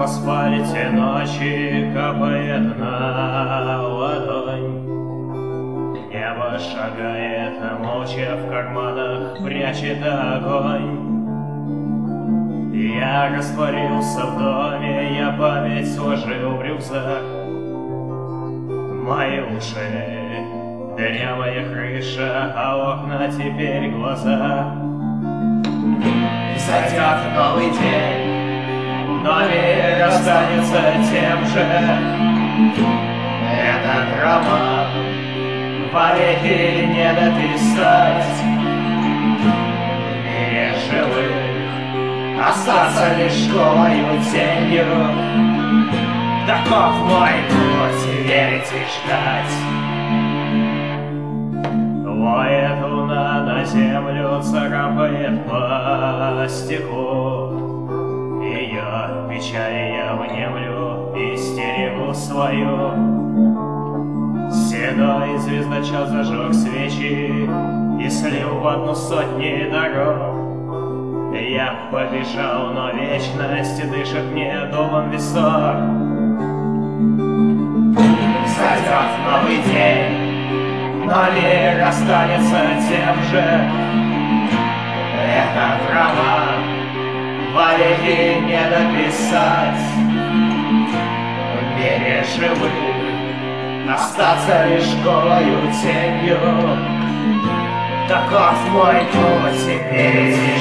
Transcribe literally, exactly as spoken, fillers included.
в асфальте ночи капает на ладонь. Небо шагает, молча в карманах прячет огонь. Я растворился в доме, я память сложил в рюкзак. Мои уши, дырявая крыша, а окна теперь глаза. Зайдет новый день, но мир останется тем же. Этот роман вовеки не дописать. В мире живых остаться лишь голою тенью. Таков мой путь, верить и ждать. Воет луна на землю, царапает по стеклу. Ее печали я внемлю, истерику свою. Седой звездочет зажег свечи и слил в одну сотни дорог. Я побежал, но вечность дышит мне дулом в висок. Зайдет новый день, но мир останется тем же. Этот роман вовеки не дописать. В мире живых остаться лишь голою тенью. Таков мой путь, верить и